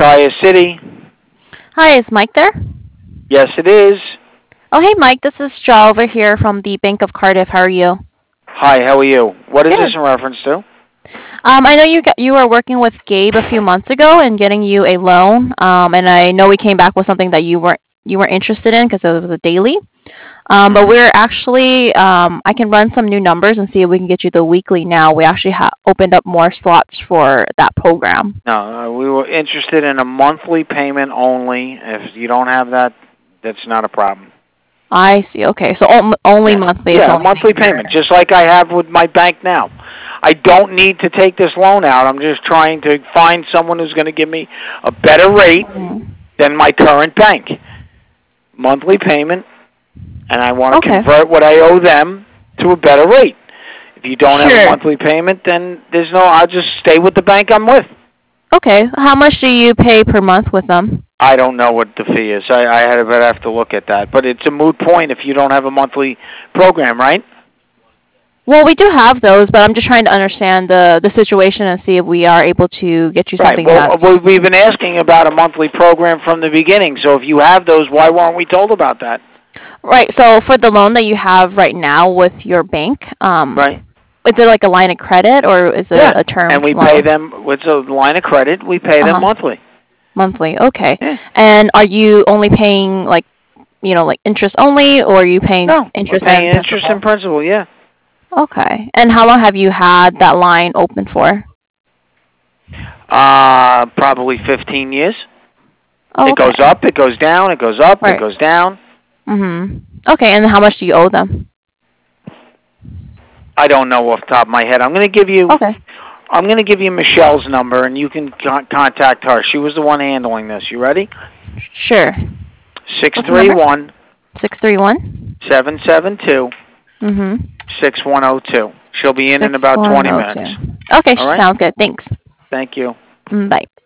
Taya City. Hi, is Mike there? Yes, it is. Oh, hey, Mike. This is Joe over here from the Bank of Cardiff. How are you? Hi, how are you? What is this Good. in reference to? I know you were working with Gabe a few months ago and getting you a loan. And I know we came back with something that you weren't interested in because it was a daily. But Hmm. we're actually I can run some new numbers and see if we can get you the weekly now. We actually opened up more slots for that program. No, we were interested in a monthly payment only. If you don't have that, that's not a problem. I see. Okay, so only Yeah, monthly is yeah, the a only thing monthly you're. payment, just like I have with my bank now. I don't need to take this loan out. I'm just trying to find someone who's going to give me a better rate Mhm. than my current bank. Monthly payment, and I want to Okay. convert what I owe them to a better rate. If you don't have a Sure. monthly payment, then I'll just stay with the bank I'm with. Okay. How much do you pay per month with them? I don't know what the fee is. I'd have to look at that. But it's a moot point if you don't have a monthly program, right? Well, we do have those, but I'm just trying to understand the situation and see if we are able to get you Right. something Well, that's we've been asking about a monthly program from the beginning. So if you have those, why weren't we told about that? right. So for the loan that you have right now with your bank, Right. is it like a line of credit or is it Yeah. a term And we pay loan? them with a line of credit. We pay them Uh-huh. monthly. Monthly. Okay. Yeah. And are you only paying like, like interest only, or are you paying No, we're interest paying and interest and principal? principal. Yeah. Okay. And how long have you had that line open for? Probably 15 years. Oh, It goes okay. up. It goes down. It goes up. It Right. goes down. Okay, and how much do you owe them? I don't know off the top of my head. Okay. I'm going to give you Michelle's number, and you can contact her. She was the one handling this. You ready? Sure. Six What's the three number? one 631. 772 Mm-hmm. 6102. She'll be in about 20 minutes. 6102. Okay, All right? sounds good. Thanks. Thank you. Bye.